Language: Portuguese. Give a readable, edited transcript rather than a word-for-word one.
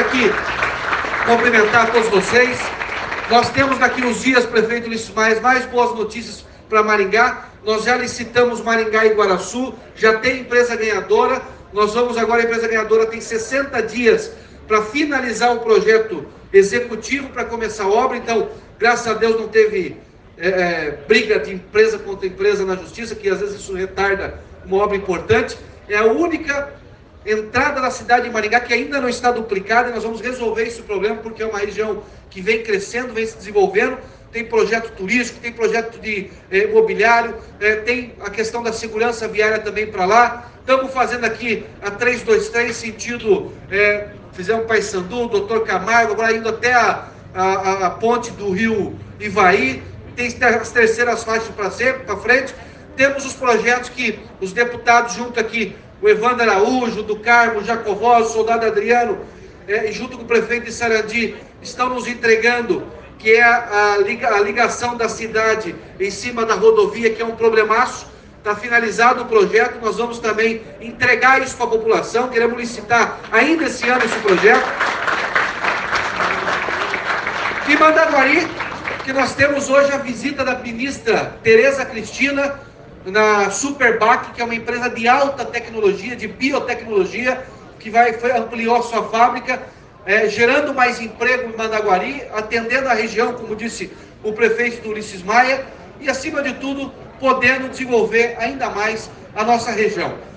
aqui cumprimentar todos vocês. Nós temos daqui uns dias, prefeito Ulisses Maia, mais boas notícias para Maringá. Nós já licitamos Maringá e Iguaraçu, já tem empresa ganhadora. Nós vamos agora, a empresa ganhadora tem 60 dias para finalizar o projeto executivo para começar a obra. Então, graças a Deus não teve briga de empresa contra empresa na justiça, que às vezes isso retarda uma obra importante. É a única entrada na cidade de Maringá que ainda não está duplicada, e nós vamos resolver esse problema, porque é uma região que vem crescendo, vem se desenvolvendo, tem projeto turístico, tem projeto de imobiliário, tem a questão da segurança viária também para lá. Estamos fazendo aqui a 323, sentido, fizemos Paissandu, Doutor Camargo, agora indo até a ponte do rio Ivaí, tem as terceiras faixas para frente. Temos os projetos que os deputados junto aqui, o Evandro Araújo, do Carmo, Jacovó, o Soldado Adriano, e junto com o prefeito de Sarandi, estão nos entregando, que é a ligação da cidade em cima da rodovia, que é um problemaço. Está finalizado o projeto, nós vamos também entregar isso para a população, queremos licitar ainda esse ano esse projeto. E Mandaguari, que nós temos hoje a visita da ministra Tereza Cristina, na Superbac, que é uma empresa de alta tecnologia, de biotecnologia, que ampliou a sua fábrica, gerando mais emprego em Mandaguari, atendendo a região, como disse o prefeito Ulisses Maia, e acima de tudo, podendo desenvolver ainda mais a nossa região.